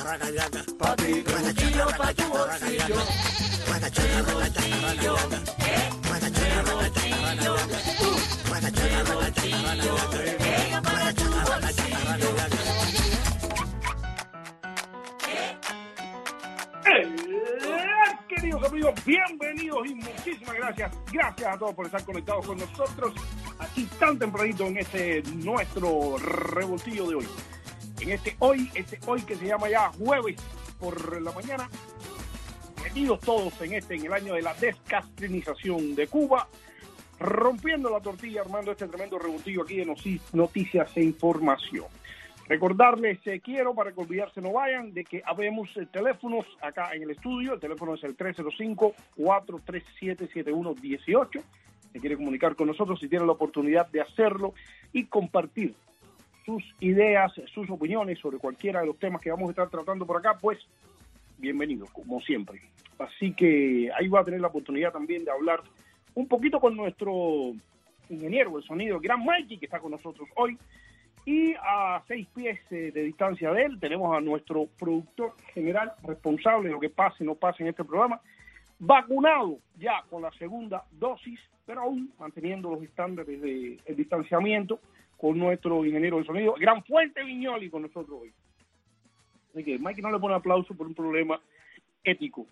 pa' ti de bolsillo, pa' tu bolsillo. Queridos amigos, bienvenidos y muchísimas gracias. Gracias a todos por estar conectados con nosotros aquí tan tempranito en este nuestro revoltillo de hoy. En este hoy que se llama ya jueves por la mañana, metidos todos en el año de la descastrinización de Cuba, rompiendo la tortilla, armando este tremendo revoltillo aquí de noticias e información. Recordarles, quiero, para que olvidarse no vayan, de que habemos teléfonos acá en el estudio. El teléfono es el 305-437-7118. Se quiere comunicar con nosotros si tiene la oportunidad de hacerlo y compartir sus ideas, sus opiniones sobre cualquiera de los temas que vamos a estar tratando por acá, pues bienvenidos, como siempre. Así que ahí va a tener la oportunidad también de hablar un poquito con nuestro ingeniero del sonido, Gran Mikey, que está con nosotros hoy. Y a 6 pies de distancia de él tenemos a nuestro productor general responsable de lo que pase y no pase en este programa, vacunado ya con la segunda dosis, pero aún manteniendo los estándares de distanciamiento, con nuestro ingeniero de sonido, Gran Fuente Viñoli, con nosotros hoy. Así que Mike no le pone aplauso por un problema ético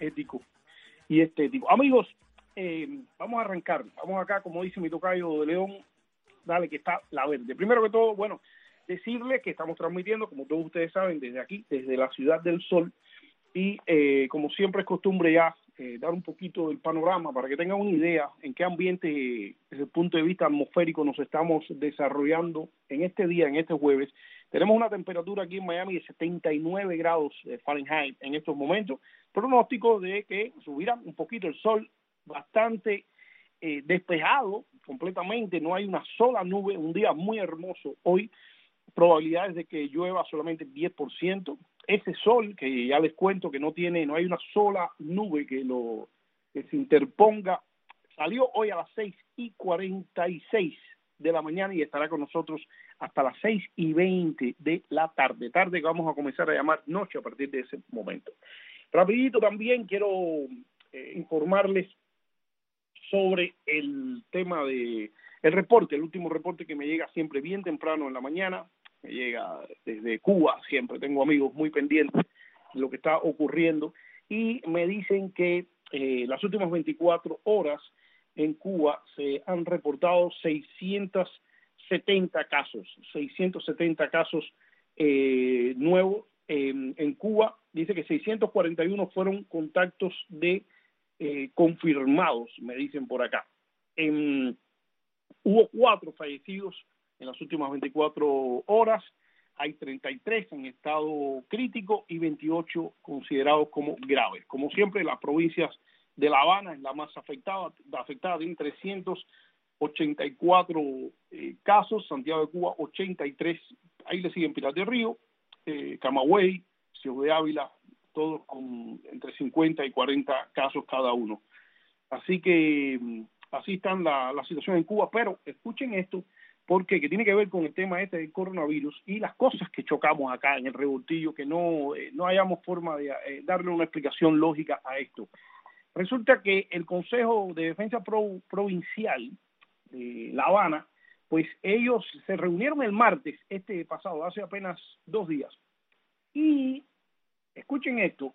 y estético. Amigos, vamos a arrancar. Vamos acá, como dice mi tocayo de León, dale que está la verde. Primero que todo, bueno, decirles que estamos transmitiendo, como todos ustedes saben, desde aquí, desde la Ciudad del Sol, y como siempre es costumbre ya dar un poquito del panorama para que tengan una idea en qué ambiente, desde el punto de vista atmosférico, nos estamos desarrollando en este día, en este jueves. Tenemos una temperatura aquí en Miami de 79 grados Fahrenheit en estos momentos, pronóstico de que subirá un poquito el sol, bastante despejado completamente, no hay una sola nube, un día muy hermoso hoy, probabilidades de que llueva solamente 10%, ese sol que ya les cuento que no hay una sola nube que se interponga, salió hoy a las 6:46 de la mañana y estará con nosotros hasta las 6:20 de la tarde que vamos a comenzar a llamar noche a partir de ese momento. Rapidito también quiero informarles sobre el tema de el último reporte que me llega siempre bien temprano en la mañana, me llega desde Cuba, siempre tengo amigos muy pendientes de lo que está ocurriendo, y me dicen que las últimas 24 horas en Cuba se han reportado 670 casos nuevos en Cuba. Dice que 641 fueron contactos de confirmados, me dicen por acá. Hubo 4 fallecidos en las últimas 24 horas, hay 33 en estado crítico y 28 considerados como graves. Como siempre, las provincias de La Habana es la más afectada, tiene 384 casos, Santiago de Cuba 83, ahí le siguen Pinar del Río, Camagüey, Ciudad de Ávila, todos con entre 50 y 40 casos cada uno. Así que así está la situación en Cuba, pero escuchen esto, porque que tiene que ver con el tema del coronavirus y las cosas que chocamos acá en el revoltillo, que no hayamos forma de darle una explicación lógica a esto. Resulta que el Consejo de Defensa Provincial de La Habana, pues ellos se reunieron el martes pasado, hace apenas 2 días, y escuchen esto,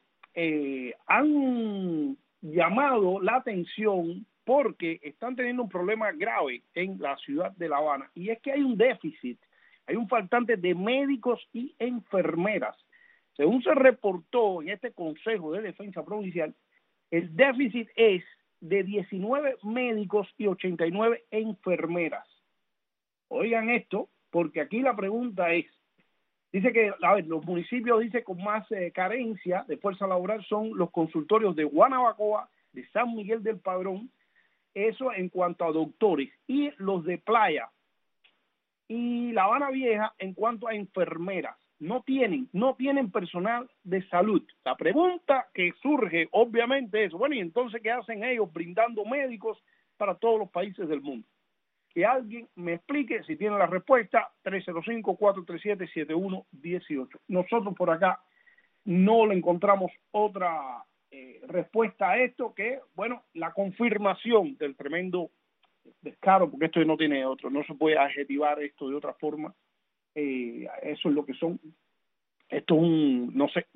han llamado la atención porque están teniendo un problema grave en la ciudad de La Habana, y es que hay un déficit, hay un faltante de médicos y enfermeras. Según se reportó en este Consejo de Defensa Provincial, el déficit es de 19 médicos y 89 enfermeras. Oigan esto, porque aquí la pregunta es, dice que, los municipios con más carencia de fuerza laboral son los consultorios de Guanabacoa, de San Miguel del Padrón, eso en cuanto a doctores, y los de Playa, y La Habana Vieja en cuanto a enfermeras. No tienen personal de salud. La pregunta que surge, obviamente, es, bueno, ¿y entonces qué hacen ellos brindando médicos para todos los países del mundo? Que alguien me explique, si tiene la respuesta, 305-437-7118. Nosotros por acá no le encontramos otra respuesta a esto que, bueno, la confirmación del tremendo descaro, porque esto no tiene otro, no se puede adjetivar esto de otra forma. Eso es lo que son. Esto es no sé,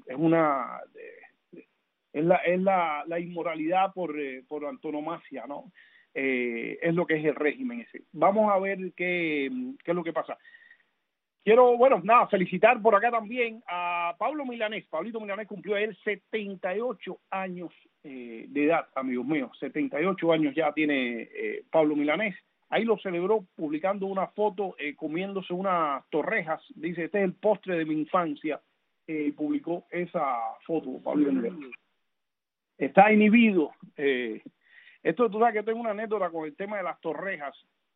es la inmoralidad por antonomasia, ¿no? Es lo que es el régimen ese. Vamos a ver qué es lo que pasa. Quiero, bueno, nada, felicitar por acá también a Pablo Milanés. Pablito Milanés cumplió él 78 años de edad, amigos míos. 78 años ya tiene Pablo Milanés. Ahí lo celebró publicando una foto comiéndose unas torrejas. Dice, este es el postre de mi infancia. Y publicó esa foto, Pablo Milanés. Está inhibido. Esto, tú sabes que tengo una anécdota con el tema de las torrejas,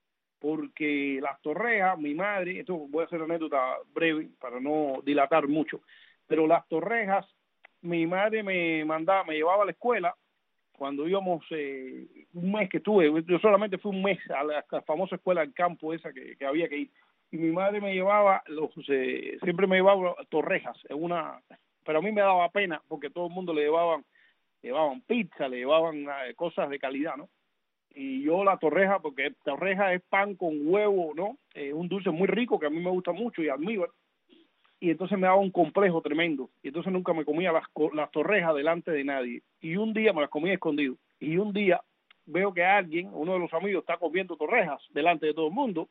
porque las torrejas, mi madre, esto voy a hacer una anécdota breve para no dilatar mucho, pero las torrejas, mi madre me llevaba a la escuela cuando íbamos un mes que estuve, yo solamente fui un mes a la famosa escuela del campo esa que había que ir, y mi madre me llevaba, siempre me llevaba torrejas, pero a mí me daba pena porque todo el mundo le llevaban pizza, le llevaban cosas de calidad, ¿no? Y yo la torreja, porque torreja es pan con huevo, ¿no? Un dulce muy rico que a mí me gusta mucho y almíbar. Y entonces me daba un complejo tremendo. Y entonces nunca me comía las torrejas delante de nadie. Y un día me las comía escondido. Y un día veo que alguien, uno de los amigos, está comiendo torrejas delante de todo el mundo.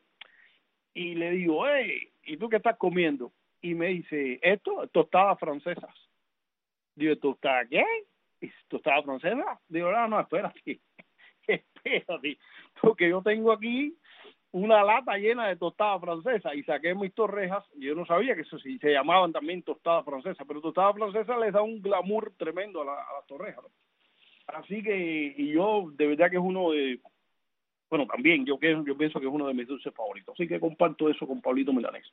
Y le digo, hey, ¿y tú qué estás comiendo? Y me dice, tostadas francesas. Digo, ¿tostada qué? ¿Tostada francesa? Digo, no, espérate. Espérate, porque yo tengo aquí una lata llena de tostadas francesas y saqué mis torrejas. Yo no sabía que eso sí se llamaban también tostadas francesas, pero tostadas francesas les da un glamour tremendo a las torrejas, ¿no? Así que, y yo de verdad que es uno de, bueno, también yo pienso que es uno de mis dulces favoritos. Así que comparto eso con Pablito Milanés.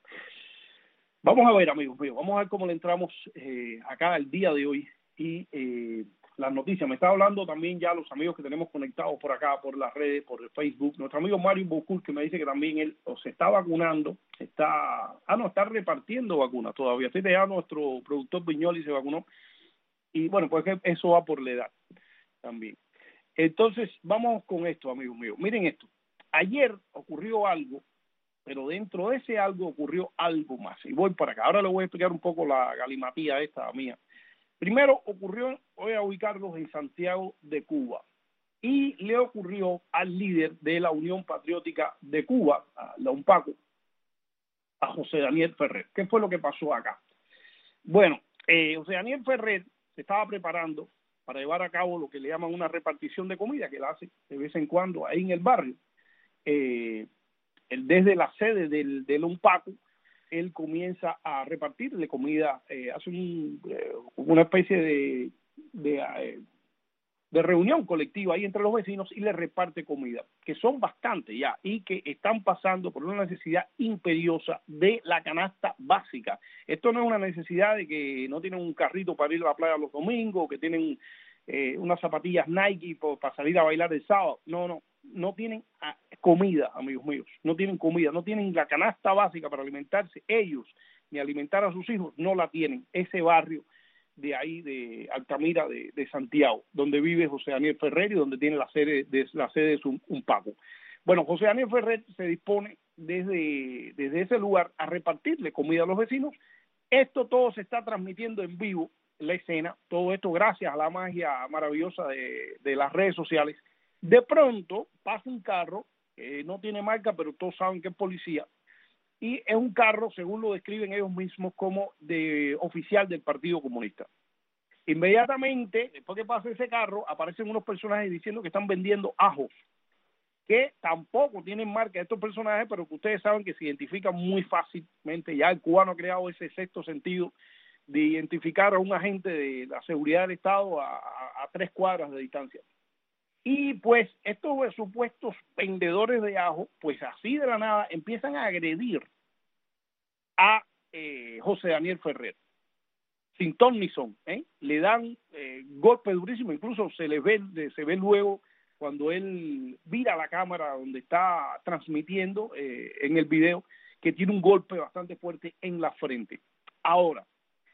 Vamos a ver, amigos míos, vamos a ver cómo le entramos acá el día de hoy y las noticias. Me está hablando también ya los amigos que tenemos conectados por acá, por las redes, por el Facebook. Nuestro amigo Mario Bocul, que me dice que también él se está vacunando, está repartiendo vacunas todavía. Estoy ya nuestro productor Viñoli se vacunó. Y bueno, pues eso va por la edad también. Entonces, vamos con esto, amigos míos. Miren esto. Ayer ocurrió algo, pero dentro de ese algo ocurrió algo más. Y voy para acá. Ahora le voy a explicar un poco la galimatía esta mía. Primero voy a ubicarlos en Santiago de Cuba, y le ocurrió al líder de la Unión Patriótica de Cuba, a la UNPACU, a José Daniel Ferrer. ¿Qué fue lo que pasó acá? Bueno, José Daniel Ferrer se estaba preparando para llevar a cabo lo que le llaman una repartición de comida, que la hace de vez en cuando ahí en el barrio. Desde la sede del UNPACU, él comienza a repartirle comida, hace una especie de reunión colectiva ahí entre los vecinos y le reparte comida, que son bastantes ya y que están pasando por una necesidad imperiosa de la canasta básica. Esto no es una necesidad de que no tienen un carrito para ir a la playa los domingos, que tienen unas zapatillas Nike para salir a bailar el sábado. No tienen comida, amigos míos, no tienen comida, no tienen la canasta básica para alimentarse ellos, ni alimentar a sus hijos, no la tienen. Ese barrio de ahí, de Altamira, de Santiago, donde vive José Daniel Ferrer y donde tiene la sede de su UNPACU. Bueno, José Daniel Ferrer se dispone desde ese lugar a repartirle comida a los vecinos. Esto todo se está transmitiendo en vivo, la escena, todo esto gracias a la magia maravillosa de las redes sociales. De pronto pasa un carro, no tiene marca, pero todos saben que es policía, y es un carro, según lo describen ellos mismos, como de oficial del Partido Comunista. Inmediatamente, después que pasa ese carro, aparecen unos personajes diciendo que están vendiendo ajos, que tampoco tienen marca estos personajes, pero que ustedes saben que se identifican muy fácilmente. Ya el cubano ha creado ese sexto sentido de identificar a un agente de la seguridad del Estado a 3 cuadras de distancia. Y pues estos supuestos vendedores de ajo, pues así de la nada empiezan a agredir a José Daniel Ferrer, sin ton ni son, le dan golpes durísimos, incluso se ve luego cuando él vira la cámara donde está transmitiendo en el video, que tiene un golpe bastante fuerte en la frente. Ahora,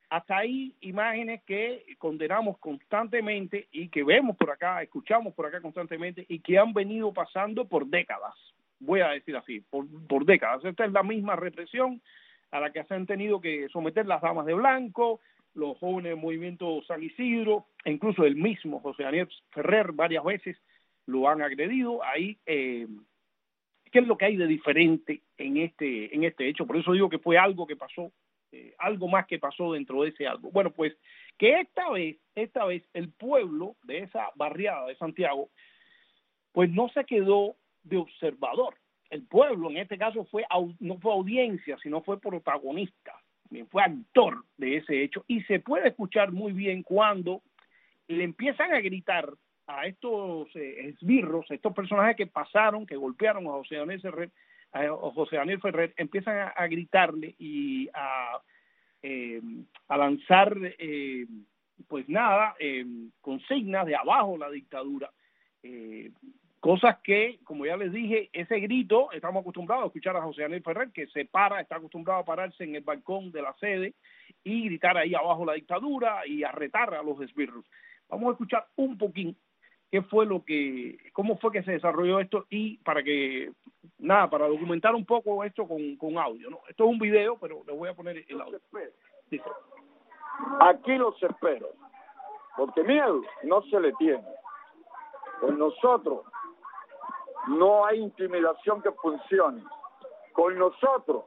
Hasta ahí imágenes que condenamos constantemente y que vemos por acá, escuchamos por acá constantemente y que han venido pasando por décadas, voy a decir así, por décadas. Esta es la misma represión a la que se han tenido que someter las damas de blanco, los jóvenes del movimiento San Isidro, e incluso el mismo José Daniel Ferrer varias veces lo han agredido. Ahí, ¿qué es lo que hay de diferente en este hecho? Por eso digo que fue algo que pasó, algo más que pasó dentro de ese algo. Bueno, pues que esta vez el pueblo de esa barriada de Santiago, pues no se quedó de observador. El pueblo en este caso no fue audiencia, sino fue protagonista, fue actor de ese hecho, y se puede escuchar muy bien cuando le empiezan a gritar a estos esbirros, estos personajes que pasaron, que golpearon a José Daniel Ferrer, empiezan a gritarle y a lanzar, pues nada, consignas de abajo la dictadura. Cosas que, como ya les dije, ese grito, estamos acostumbrados a escuchar a José Daniel Ferrer, que está acostumbrado a pararse en el balcón de la sede y gritar ahí abajo la dictadura y a retar a los esbirros. Vamos a escuchar un poquín cómo fue que se desarrolló esto y para documentar un poco esto con audio, ¿no? Esto es un video, pero le voy a poner el audio. Dice: aquí los espero, porque miedo no se le tiene. Con nosotros no hay intimidación que funcione. Con nosotros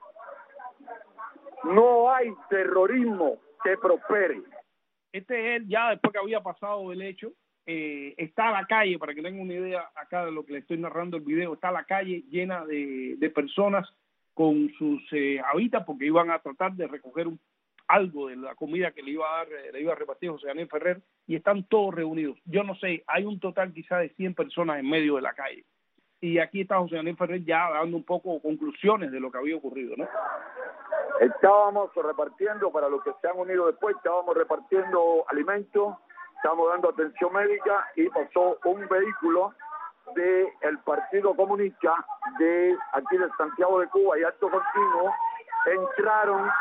no hay terrorismo que prospere. Este es él ya después que había pasado el hecho. Está la calle, para que tengan una idea acá de lo que le estoy narrando el video, está la calle llena de personas con sus habitas, porque iban a tratar de recoger algo de la comida que le iba a repartir José Daniel Ferrer, y están todos reunidos. Yo no sé, hay un total quizá de 100 personas en medio de la calle. Y aquí está José Daniel Ferrer ya dando un poco conclusiones de lo que había ocurrido, ¿no? Estábamos repartiendo, para los que se han unido después, estábamos repartiendo alimentos, estábamos dando atención médica y pasó un vehículo del Partido Comunista de aquí de Santiago de Cuba y acto continuo entraron,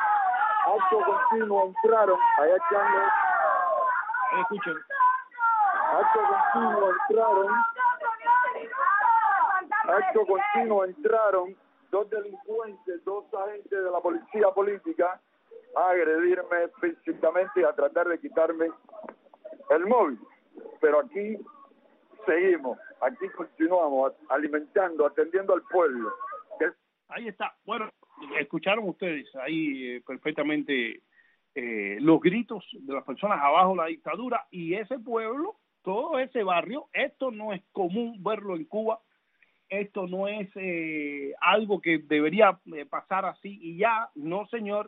allá echando, Escuchen. Acto continuo entraron dos delincuentes, dos agentes de la policía política a agredirme físicamente y a tratar de quitarme el móvil. Pero aquí seguimos, aquí continuamos alimentando, atendiendo al pueblo. Ahí está. Bueno, escucharon ustedes ahí perfectamente los gritos de las personas abajo la dictadura, y ese pueblo, todo ese barrio. Esto no es común verlo en Cuba. Esto no es algo que debería pasar así y ya. No, señor.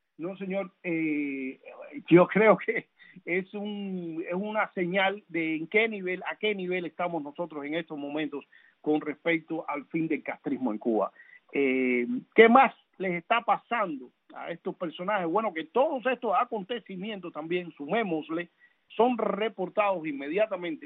Yo creo que es una señal de a qué nivel estamos nosotros en estos momentos con respecto al fin del castrismo en Cuba. ¿Qué más les está pasando a estos personajes? Bueno, que todos estos acontecimientos también, sumémosle, son reportados inmediatamente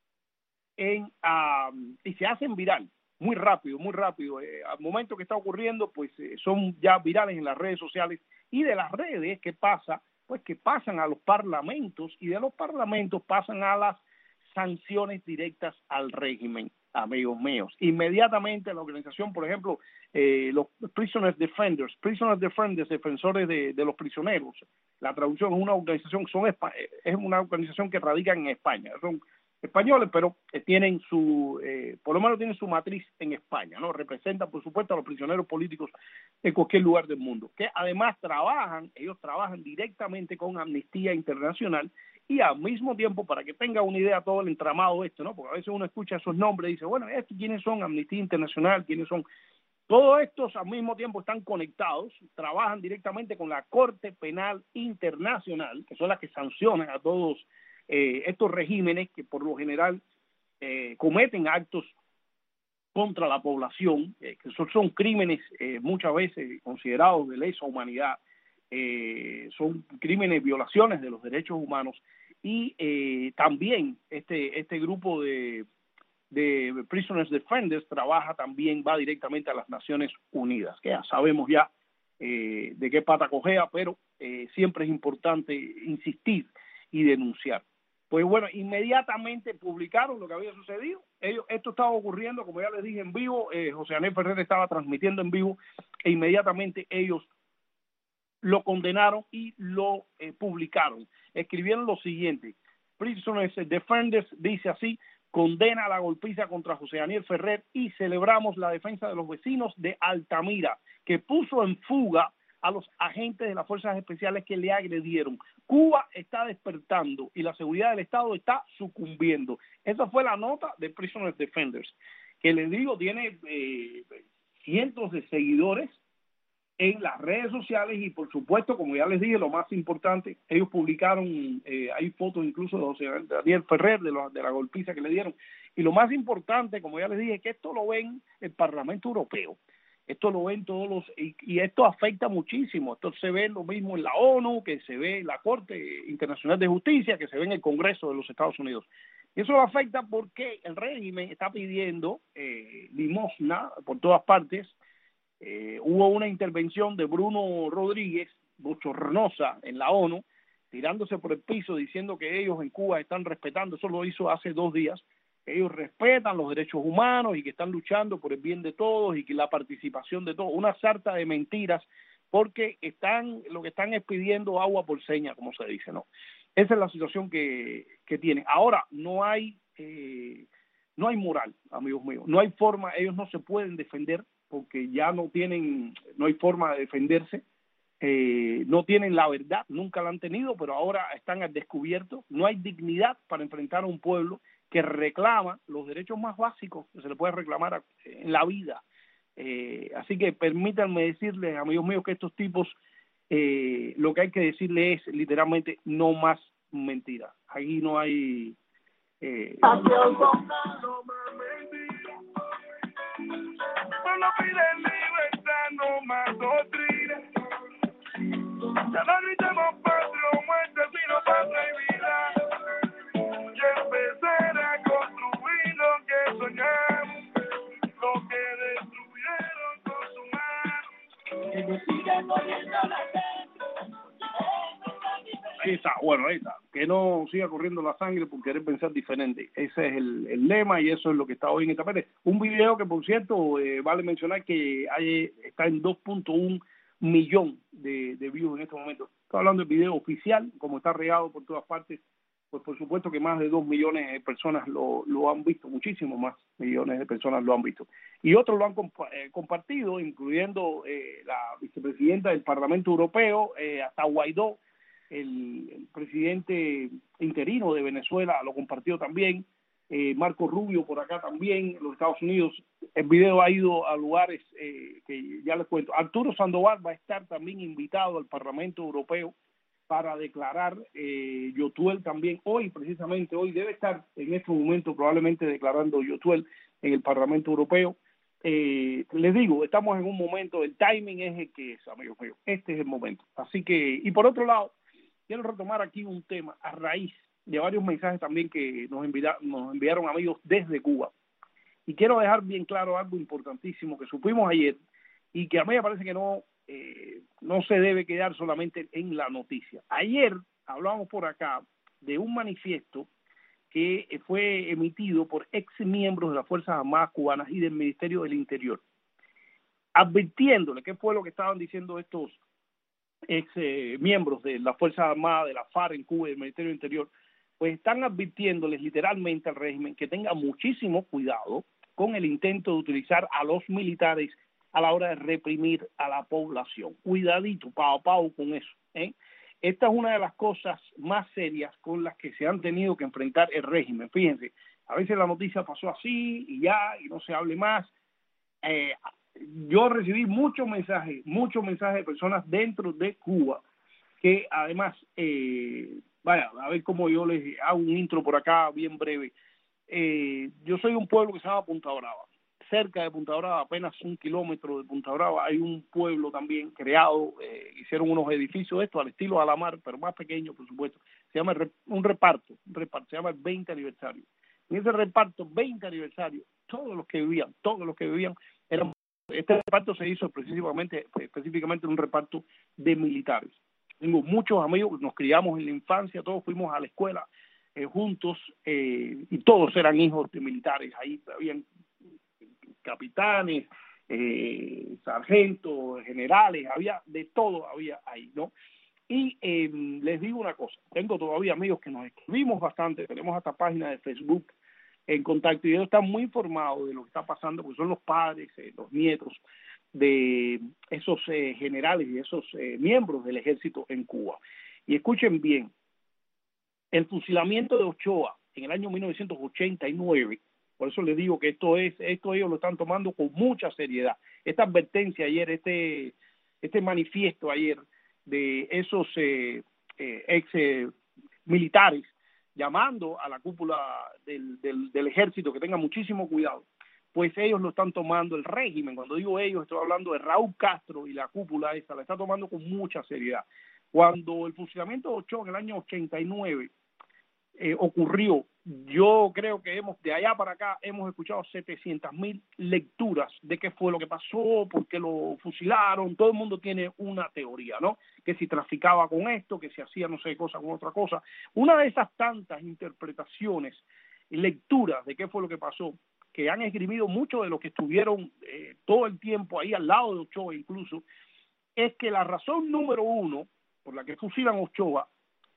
y se hacen viral muy rápido. Al momento que está ocurriendo, pues son ya virales en las redes sociales, y de las redes que pasan a los parlamentos, y de los parlamentos pasan a las sanciones directas al régimen, amigos míos. Inmediatamente la organización, por ejemplo, los Prisoners Defenders, defensores de los prisioneros, la traducción es una organización, es una organización que radica en España, son españoles, pero tienen por lo menos tienen su matriz en España, ¿no? Representan, por supuesto, a los prisioneros políticos en cualquier lugar del mundo, que además ellos trabajan directamente con Amnistía Internacional, y al mismo tiempo, para que tenga una idea todo el entramado ¿no? Porque a veces uno escucha esos nombres y dice, bueno, ¿quiénes son Amnistía Internacional? ¿Quiénes son? Todos estos al mismo tiempo están conectados, trabajan directamente con la Corte Penal Internacional, que son las que sancionan a todos estos regímenes que por lo general cometen actos contra la población, que son crímenes muchas veces considerados de lesa humanidad, son crímenes, violaciones de los derechos humanos, y también este grupo de Prisoners Defenders va directamente a las Naciones Unidas, que ya sabemos de qué pata cojea, pero siempre es importante insistir y denunciar. Pues bueno, inmediatamente publicaron lo que había sucedido. Esto estaba ocurriendo, como ya les dije, en vivo. José Daniel Ferrer estaba transmitiendo en vivo e inmediatamente ellos lo condenaron y lo publicaron. Escribieron lo siguiente: Prisoners Defenders, dice así, condena la golpiza contra José Daniel Ferrer y celebramos la defensa de los vecinos de Altamira, que puso en fuga a los agentes de las fuerzas especiales que le agredieron. Cuba está despertando y la seguridad del Estado está sucumbiendo. Esa fue la nota de Prisoners Defenders, que les digo, tiene cientos de seguidores en las redes sociales y por supuesto, como ya les dije, lo más importante, ellos publicaron, hay fotos incluso de José Daniel Ferrer, de la golpiza que le dieron, y lo más importante, como ya les dije, es que esto lo ven el Parlamento Europeo, esto lo ven todos los, y esto afecta muchísimo, esto se ve lo mismo en la ONU, que se ve en la Corte Internacional de Justicia, que se ve en el Congreso de los Estados Unidos. Y eso lo afecta porque el régimen está pidiendo limosna por todas partes. Hubo una intervención de Bruno Rodríguez, bochornosa, en la ONU, tirándose por el piso, diciendo que ellos en Cuba están respetando, eso lo hizo hace 2 días, que ellos respetan los derechos humanos y que están luchando por el bien de todos y que la participación de todos, una sarta de mentiras, porque lo que están es pidiendo agua por seña, como se dice, ¿no? Esa es la situación que tienen. Ahora, no hay moral, amigos míos, no hay forma, ellos no se pueden defender, porque ya no hay forma de defenderse, no tienen la verdad, nunca la han tenido, pero ahora están al descubierto. No hay dignidad para enfrentar a un pueblo que reclama los derechos más básicos que se le puede reclamar en la vida. Así que permítanme decirles, amigos míos, que estos tipos, lo que hay que decirles es literalmente no más mentiras. Ahí no hay... Cuando piden libertad, no más doctrina. Ya no gritemos patria o muerte, sino patria y vida. Y empezar a construir lo que soñamos, lo que destruyeron con su mano. Que nos siga corriendo la sangre. Ahí está, bueno, ahí está. Que no siga corriendo la sangre por querer pensar diferente. Ese es el lema y eso es lo que está hoy en esta parte. Un video que, por cierto, vale mencionar que está en 2.1 millón de views en este momento. Estoy hablando del video oficial, como está regado por todas partes, pues por supuesto que más de 2 millones de personas lo han visto, muchísimos más millones de personas lo han visto. Y otros lo han compartido, incluyendo la vicepresidenta del Parlamento Europeo, hasta Guaidó, el presidente interino de Venezuela, lo compartió también, Marco Rubio por acá también, los Estados Unidos. El video ha ido a lugares que ya les cuento. Arturo Sandoval va a estar también invitado al Parlamento Europeo para declarar. Yotuel también precisamente hoy debe estar en este momento probablemente declarando Yotuel en el Parlamento Europeo. Les digo, estamos en un momento, el timing es el que es, amigos míos, este es el momento. Así que, y por otro lado, quiero retomar aquí un tema a raíz de varios mensajes también que nos enviaron amigos desde Cuba. Y quiero dejar bien claro algo importantísimo que supimos ayer y que a mí me parece que no se debe quedar solamente en la noticia. Ayer hablamos por acá de un manifiesto que fue emitido por ex miembros de las Fuerzas Armadas cubanas y del Ministerio del Interior, advirtiéndole qué fue lo que estaban diciendo estos ex miembros de las Fuerzas Armadas, de la FARC en Cuba y del Ministerio del Interior, pues están advirtiéndoles literalmente al régimen que tenga muchísimo cuidado con el intento de utilizar a los militares a la hora de reprimir a la población. Cuidadito, pao con eso, ¿eh? Esta es una de las cosas más serias con las que se han tenido que enfrentar el régimen. Fíjense, a veces la noticia pasó así y ya, y no se hable más. Yo recibí muchos mensajes de personas dentro de Cuba que además, a ver cómo yo les hago un intro por acá bien breve. Yo soy de un pueblo que se llama Punta Brava. Cerca de Punta Brava, apenas 1 kilómetro de Punta Brava, hay un pueblo también creado, hicieron unos edificios estos al estilo Alamar, pero más pequeño, por supuesto. Se llama un reparto, se llama el 20 aniversario. En ese reparto, 20 aniversario, todos los que vivían eran. Este reparto se hizo específicamente un reparto de militares. Tengo muchos amigos, nos criamos en la infancia, todos fuimos a la escuela juntos, y todos eran hijos de militares. Ahí habían capitanes, sargentos, generales, había de todo, había ahí, ¿no? Y les digo una cosa, tengo todavía amigos que nos escribimos bastante, tenemos hasta página de Facebook en contacto, y ellos están muy informados de lo que está pasando, porque son los padres, los nietos de esos generales y esos miembros del ejército en Cuba. Y escuchen bien, el fusilamiento de Ochoa en el año 1989, por eso les digo que esto ellos lo están tomando con mucha seriedad. Esta advertencia ayer, este manifiesto ayer de esos ex militares llamando a la cúpula del ejército que tenga muchísimo cuidado, pues ellos lo están tomando, el régimen, cuando digo ellos estoy hablando de Raúl Castro y la cúpula esa, la está tomando con mucha seriedad. Cuando el fusilamiento de Ochoa en el año 89 ocurrió, yo creo que de allá para acá hemos escuchado 700,000 lecturas de qué fue lo que pasó, por qué lo fusilaron. Todo el mundo tiene una teoría, ¿no? Que si traficaba con esto, que si hacía no sé cosa con otra cosa. Una de esas tantas interpretaciones y lecturas de qué fue lo que pasó, que han esgrimido muchos de los que estuvieron todo el tiempo ahí al lado de Ochoa incluso, es que la razón número uno por la que fusilan a Ochoa,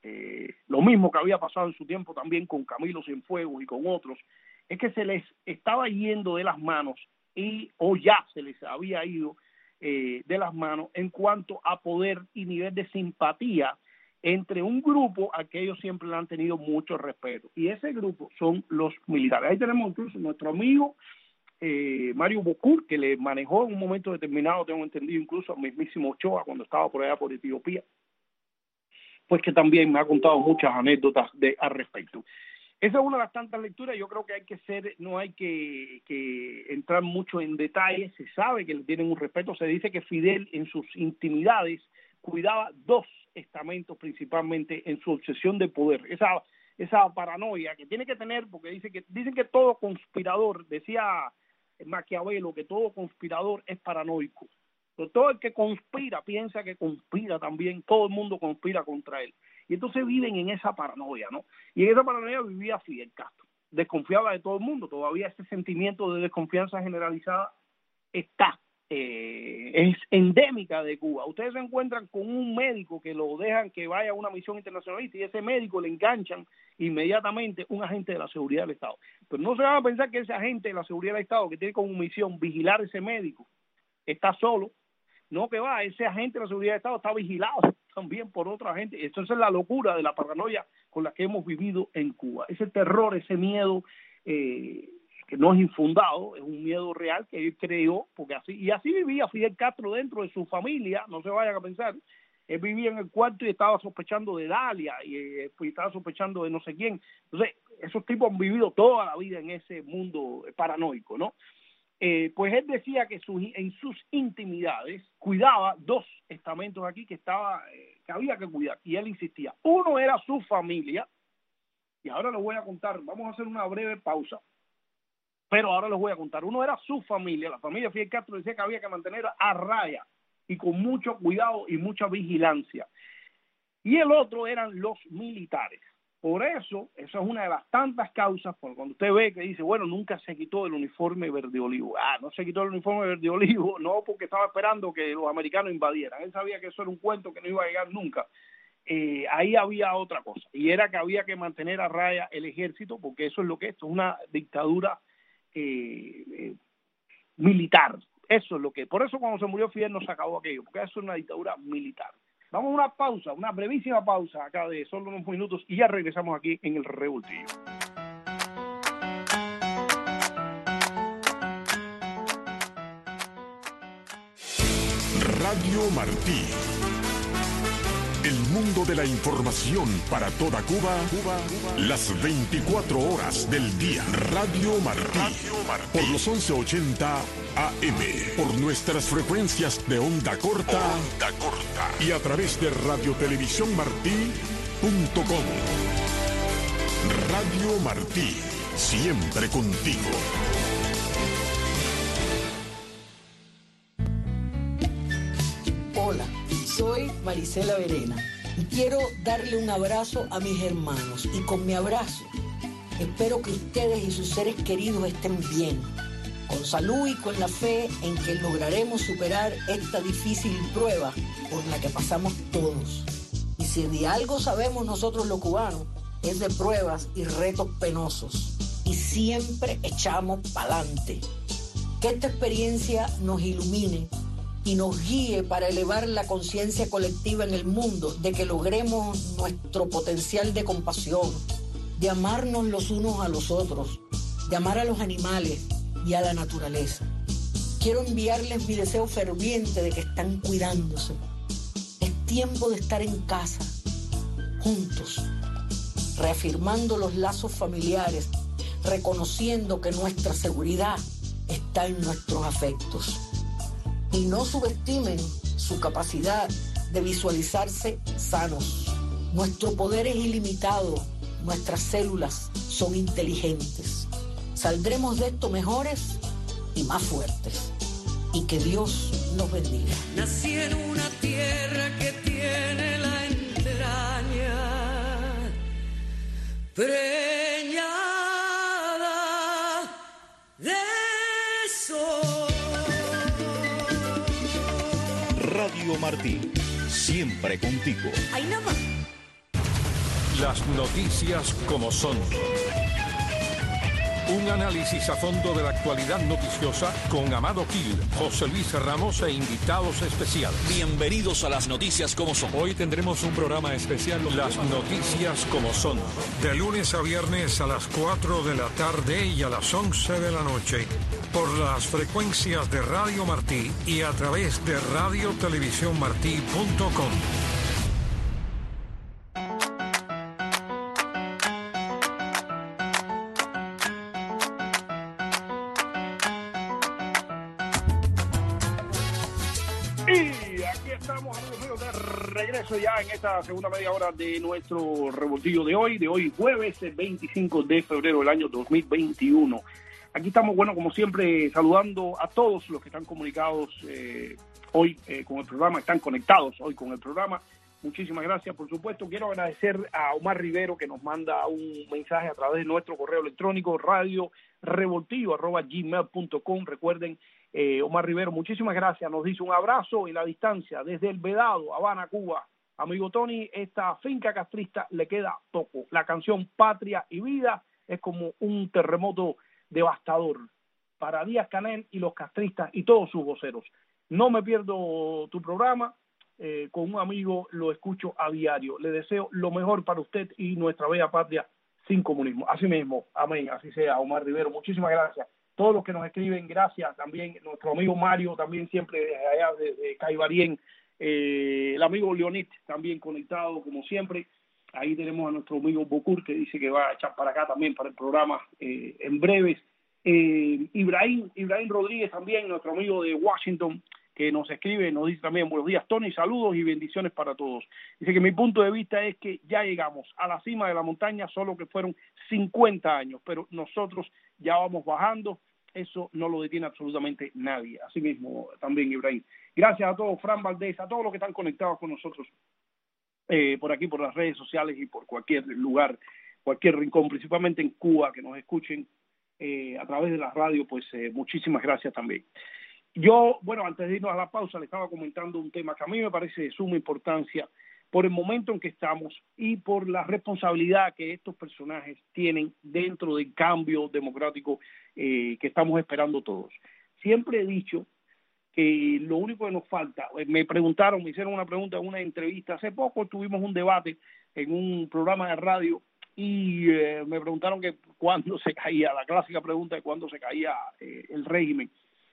lo mismo que había pasado en su tiempo también con Camilo Cienfuegos y con otros, es que se les estaba yendo de las manos o ya se les había ido de las manos en cuanto a poder y nivel de simpatía entre un grupo al que ellos siempre le han tenido mucho respeto, y ese grupo son los militares. Ahí tenemos incluso nuestro amigo Mario Bocur, que le manejó en un momento determinado, tengo entendido, incluso al mismísimo Ochoa cuando estaba por allá por Etiopía, pues que también me ha contado muchas anécdotas al respecto. Esa es una de las tantas lecturas. Yo creo que no hay que entrar mucho en detalles. Se sabe que le tienen un respeto. Se dice que Fidel en sus intimidades cuidaba 2 estamentos principalmente en su obsesión de poder. Esa paranoia que tiene que tener, porque dicen que todo conspirador, decía Maquiavelo, que todo conspirador es paranoico. Pero todo el que conspira piensa que conspira también, todo el mundo conspira contra él. Y entonces viven en esa paranoia, ¿no? Y en esa paranoia vivía Fidel Castro. Desconfiaba de todo el mundo, todavía ese sentimiento de desconfianza generalizada está, es endémica de Cuba. Ustedes se encuentran con un médico que lo dejan que vaya a una misión internacionalista y ese médico le enganchan inmediatamente un agente de la seguridad del Estado. Pero no se van a pensar que ese agente de la seguridad del Estado que tiene como misión vigilar a ese médico está solo. No, que va, ese agente de la seguridad del Estado está vigilado también por otra gente. Eso es la locura de la paranoia con la que hemos vivido en Cuba. Ese terror, ese miedo que no es infundado, es un miedo real que él creó, porque así vivía Fidel Castro dentro de su familia, no se vayan a pensar. Él vivía en el cuarto y estaba sospechando de Dalia y estaba sospechando de no sé quién. Entonces, esos tipos han vivido toda la vida en ese mundo paranoico, ¿no? Pues él decía que en sus intimidades cuidaba 2 estamentos aquí que había que cuidar, y él insistía. Uno era su familia, y ahora les voy a contar, vamos a hacer una breve pausa, pero ahora les voy a contar. Uno era su familia, la familia Fidel Castro decía que había que mantener a raya y con mucho cuidado y mucha vigilancia, y el otro eran los militares. Por eso, esa es una de las tantas causas, porque cuando usted ve que dice, bueno, nunca se quitó el uniforme verde olivo. No se quitó el uniforme verde olivo, no porque estaba esperando que los americanos invadieran. Él sabía que eso era un cuento que no iba a llegar nunca. Ahí había otra cosa, y era que había que mantener a raya el ejército, porque eso es lo que es una dictadura militar. Eso es lo que, por eso cuando se murió Fidel no se acabó aquello, porque eso es una dictadura militar. Vamos a una pausa, una brevísima pausa acá de solo unos minutos y ya regresamos aquí en el Revoltillo. Radio Martí. El mundo de la información para toda Cuba, las 24 horas del día. Radio Martí. Por los 1180 AM. Por nuestras frecuencias de onda corta. Y a través de radiotelevisiónmartí.com. Radio Martí. Siempre contigo. Hola, soy Marisela Verena y quiero darle un abrazo a mis hermanos. Y con mi abrazo espero que ustedes y sus seres queridos estén bien, con salud y con la fe en que lograremos superar esta difícil prueba por la que pasamos todos. Y si de algo sabemos nosotros los cubanos, es de pruebas y retos penosos. Y siempre echamos pa'lante. Que esta experiencia nos ilumine y nos guíe para elevar la conciencia colectiva en el mundo, de que logremos nuestro potencial de compasión, de amarnos los unos a los otros, de amar a los animales y a la naturaleza. Quiero enviarles mi deseo ferviente de que están cuidándose. Es tiempo de estar en casa, juntos, reafirmando los lazos familiares, reconociendo que nuestra seguridad está en nuestros afectos. Y no subestimen su capacidad de visualizarse sanos. Nuestro poder es ilimitado, nuestras células son inteligentes. Saldremos de esto mejores y más fuertes. Y que Dios nos bendiga. Nací en una tierra que tiene la entraña preñada de sol. Radio Martí, siempre contigo. Ahí no va. Las noticias como son. Un análisis a fondo de la actualidad noticiosa con Amado Gil, José Luis Ramos e invitados especiales. Bienvenidos a las noticias como son. Hoy tendremos un programa especial, Las noticias como son. De lunes a viernes a las 4 de la tarde y a las 11 de la noche. Por las frecuencias de Radio Martí y a través de radiotelevisiónmartí.com. Regreso ya en esta segunda media hora de nuestro revoltillo de hoy jueves 25 de febrero del año 2021. Aquí estamos, bueno, como siempre, saludando a todos los que están comunicados hoy con el programa, están conectados hoy con el programa. Muchísimas gracias, por supuesto. Quiero agradecer a Omar Rivero, que nos manda un mensaje a través de nuestro correo electrónico radiorevoltillo@gmail.com. Recuerden, Omar Rivero, muchísimas gracias. Nos dice un abrazo en la distancia desde El Vedado, Habana, Cuba. Amigo Tony, esta finca castrista le queda poco. La canción Patria y Vida es como un terremoto devastador para Díaz Canel y los castristas y todos sus voceros. No me pierdo tu programa. Con un amigo lo escucho a diario. Le deseo lo mejor para usted y nuestra bella patria sin comunismo. Así mismo, amén, así sea. Omar Rivero, muchísimas gracias. Todos los que nos escriben, gracias. También nuestro amigo Mario, también siempre desde allá de Caibarien. El amigo Leonid, también conectado como siempre. Ahí tenemos a nuestro amigo Bocur, que dice que va a echar para acá también para el programa en breves. Ibrahim Rodríguez también, nuestro amigo de Washington, que nos escribe, nos dice también: buenos días, Tony, saludos y bendiciones para todos. Dice que mi punto de vista es que ya llegamos a la cima de la montaña, solo que fueron 50 años, pero nosotros ya vamos bajando, eso no lo detiene absolutamente nadie. Así mismo también, Ibrahim. Gracias a todos, Fran Valdés, a todos los que están conectados con nosotros por aquí, por las redes sociales y por cualquier lugar, cualquier rincón, principalmente en Cuba, que nos escuchen a través de la radio, pues muchísimas gracias también. Yo, bueno, antes de irnos a la pausa, le estaba comentando un tema que a mí me parece de suma importancia por el momento en que estamos y por la responsabilidad que estos personajes tienen dentro del cambio democrático que estamos esperando todos. Siempre he dicho que lo único que nos falta, me hicieron una pregunta en una entrevista, hace poco tuvimos un debate en un programa de radio y me preguntaron que cuándo se caía, la clásica pregunta de cuándo se caía el régimen.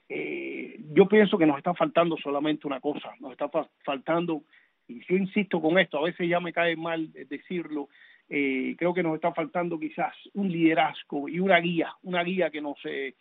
Yo pienso que nos está faltando solamente una cosa, nos está faltando, y yo insisto con esto, a veces ya me cae mal decirlo, creo que nos está faltando quizás un liderazgo y una guía que nos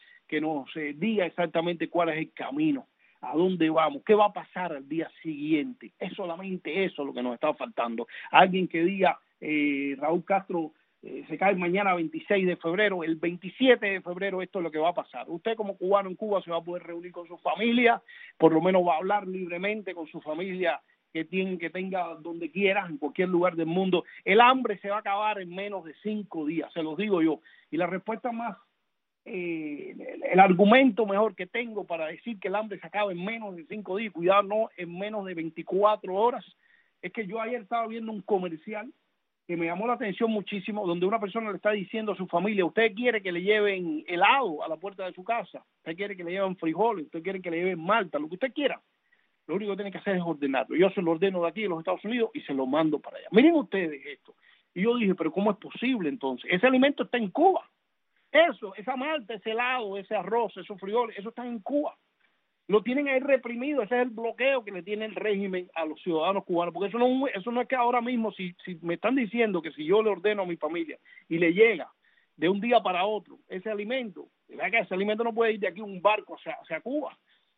diga exactamente cuál es el camino, a dónde vamos, qué va a pasar al día siguiente. Es solamente eso lo que nos está faltando. Alguien que diga, Raúl Castro se cae mañana 26 de febrero, el 27 de febrero esto es lo que va a pasar. Usted como cubano en Cuba se va a poder reunir con su familia, por lo menos va a hablar libremente con su familia que tenga donde quiera, en cualquier lugar del mundo. El hambre se va a acabar en menos de 5 días, se los digo yo. Y la respuesta más, el argumento mejor que tengo para decir que el hambre se acaba en menos de 5 días, cuidado, no en menos de 24 horas, es que yo ayer estaba viendo un comercial que me llamó la atención muchísimo, donde una persona le está diciendo a su familia: usted quiere que le lleven helado a la puerta de su casa, usted quiere que le lleven frijoles, usted quiere que le lleven malta, lo que usted quiera. Lo único que tiene que hacer es ordenarlo. Yo se lo ordeno de aquí de los Estados Unidos y se lo mando para allá. Miren ustedes esto. Y yo dije, pero ¿cómo es posible entonces? Ese alimento está en Cuba. Eso, esa malta, ese helado, ese arroz, esos frijoles, eso está en Cuba. Lo tienen ahí reprimido. Ese es el bloqueo que le tiene el régimen a los ciudadanos cubanos, porque eso no es que ahora mismo, si me están diciendo que si yo le ordeno a mi familia y le llega de un día para otro ese alimento, ese alimento no puede ir de aquí a un barco hacia Cuba.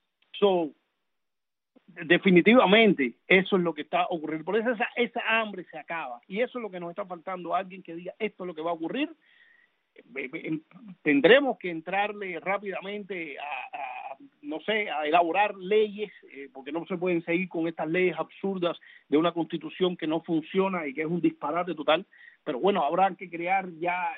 Definitivamente eso es lo que está ocurriendo. Por eso esa hambre se acaba, y eso es lo que nos está faltando, alguien que diga esto es lo que va a ocurrir. Tendremos que entrarle rápidamente a elaborar leyes, porque no se pueden seguir con estas leyes absurdas de una constitución que no funciona y que es un disparate total. Pero bueno, habrá que crear ya,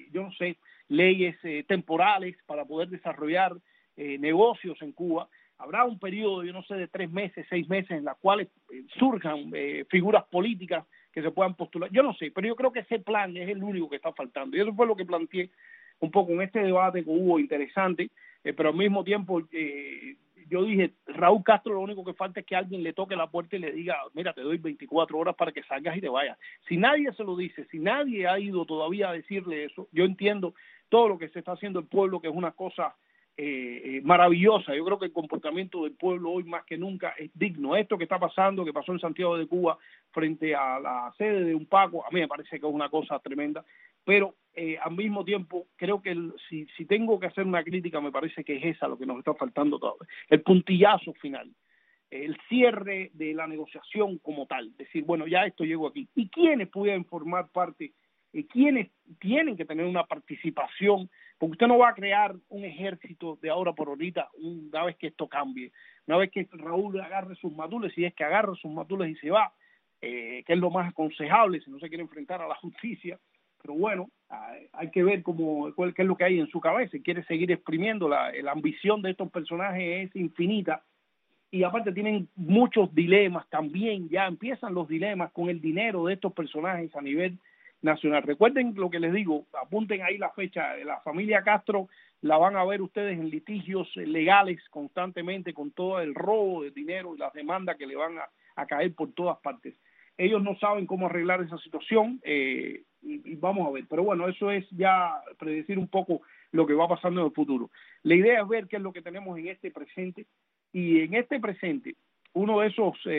leyes temporales para poder desarrollar negocios en Cuba. Habrá un periodo, de 3 meses, 6 meses, en las cuales surjan figuras políticas que se puedan postular. Yo no sé, pero yo creo que ese plan es el único que está faltando. Y eso fue lo que planteé un poco en este debate que hubo interesante, pero al mismo tiempo yo dije, Raúl Castro, lo único que falta es que alguien le toque la puerta y le diga: mira, te doy 24 horas para que salgas y te vayas. Si nadie se lo dice, si nadie ha ido todavía a decirle eso, yo entiendo todo lo que se está haciendo el pueblo, que es una cosa maravillosa. Yo creo que el comportamiento del pueblo hoy más que nunca es digno. Esto que está pasando, que pasó en Santiago de Cuba frente a la sede de UNPACO, a mí me parece que es una cosa tremenda, pero al mismo tiempo creo que si tengo que hacer una crítica, me parece que es esa lo que nos está faltando todavía, el puntillazo final, el cierre de la negociación como tal, decir, bueno, ya esto llegó aquí, y quiénes pueden formar parte, quiénes tienen que tener una participación, porque usted no va a crear un ejército de ahora por ahorita una vez que esto cambie, una vez que Raúl agarre sus matules, si es que agarra sus matules y se va, que es lo más aconsejable si no se quiere enfrentar a la justicia. Pero bueno, hay que ver qué es lo que hay en su cabeza. Quiere seguir exprimiendo la ambición de estos personajes es infinita, y aparte tienen muchos dilemas también. Ya empiezan los dilemas con el dinero de estos personajes a nivel nacional. Recuerden lo que les digo, apunten ahí la fecha. La familia Castro la van a ver ustedes en litigios legales constantemente, con todo el robo de dinero y las demandas que le van a caer por todas partes. Ellos no saben cómo arreglar esa situación, y vamos a ver. Pero bueno, eso es ya predecir un poco lo que va pasando en el futuro. La idea es ver qué es lo que tenemos en este presente, y en este presente, uno de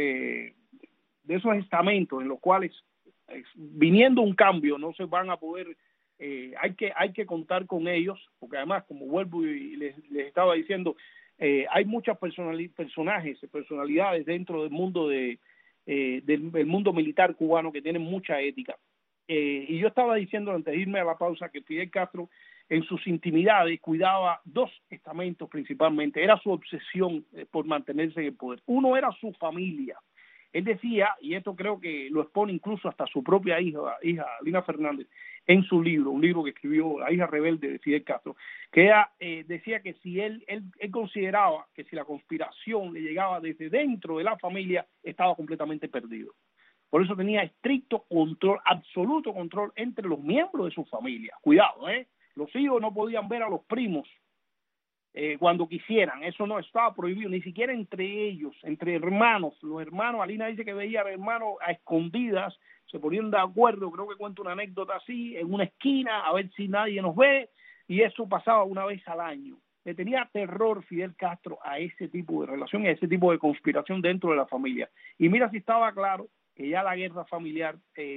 esos estamentos en los cuales, viniendo un cambio, no se van a poder, hay que contar con ellos, porque además, como vuelvo y les estaba diciendo, hay muchas personalidades dentro del mundo del mundo militar cubano que tienen mucha ética. Y yo estaba diciendo antes de irme a la pausa que Fidel Castro en sus intimidades cuidaba 2 estamentos principalmente. Era su obsesión por mantenerse en el poder. Uno era su familia. Él decía, y esto creo que lo expone incluso hasta su propia hija Lina Fernández, en su libro, un libro que escribió, La hija rebelde de Fidel Castro, que ella decía que si él consideraba que si la conspiración le llegaba desde dentro de la familia, estaba completamente perdido. Por eso tenía estricto control, absoluto control entre los miembros de su familia. Cuidado, los hijos no podían ver a los primos cuando quisieran, eso no estaba prohibido, ni siquiera entre ellos, entre hermanos. Los hermanos, Alina dice que veía a hermanos a escondidas, se ponían de acuerdo, creo que cuento una anécdota así, en una esquina, a ver si nadie nos ve, y eso pasaba una vez al año. Le tenía terror Fidel Castro a ese tipo de relación y a ese tipo de conspiración dentro de la familia. Y mira si estaba claro que ya la guerra familiar,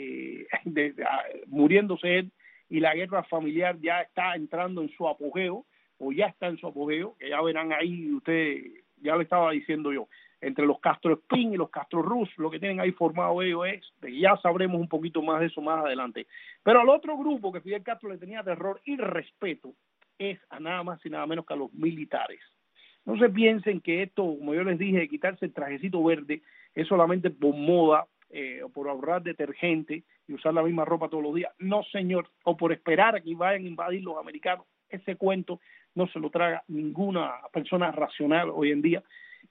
muriéndose él, y la guerra familiar ya está entrando en su apogeo, o ya está en su apogeo, que ya verán ahí, usted, ya le estaba diciendo yo, entre los Castro Espín y los Castro Ruz, lo que tienen ahí formado ellos ya sabremos un poquito más de eso más adelante. Pero al otro grupo que Fidel Castro le tenía terror y respeto es a nada más y nada menos que a los militares. No se piensen que esto, como yo les dije, de quitarse el trajecito verde, es solamente por moda, o por ahorrar detergente y usar la misma ropa todos los días. No, señor, o por esperar a que vayan a invadir los americanos. Ese cuento no se lo traga ninguna persona racional hoy en día.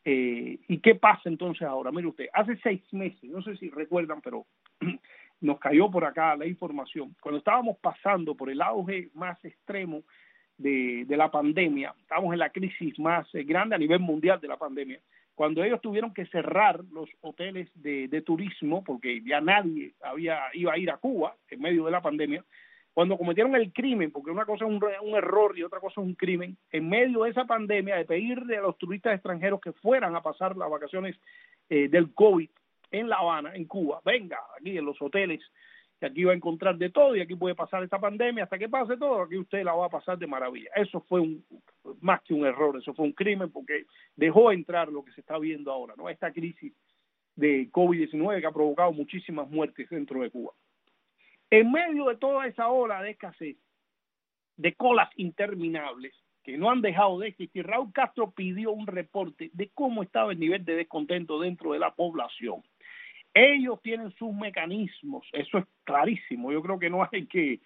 ¿Y qué pasa entonces ahora? Mire usted, hace 6 meses, no sé si recuerdan, pero nos cayó por acá la información. Cuando estábamos pasando por el auge más extremo de la pandemia, estábamos en la crisis más grande a nivel mundial de la pandemia, cuando ellos tuvieron que cerrar los hoteles de turismo, porque ya nadie iba a ir a Cuba en medio de la pandemia, cuando cometieron el crimen, porque una cosa es un error y otra cosa es un crimen, en medio de esa pandemia, de pedirle a los turistas extranjeros que fueran a pasar las vacaciones del COVID en La Habana, en Cuba, venga, aquí en los hoteles, que aquí va a encontrar de todo y aquí puede pasar esta pandemia, hasta que pase todo, aquí usted la va a pasar de maravilla. Eso fue más que un error, eso fue un crimen, porque dejó entrar lo que se está viendo ahora, ¿no? Esta crisis de COVID-19 que ha provocado muchísimas muertes dentro de Cuba. En medio de toda esa ola de escasez, de colas interminables, que no han dejado de existir, Raúl Castro pidió un reporte de cómo estaba el nivel de descontento dentro de la población. Ellos tienen sus mecanismos, eso es clarísimo, yo creo que no hay que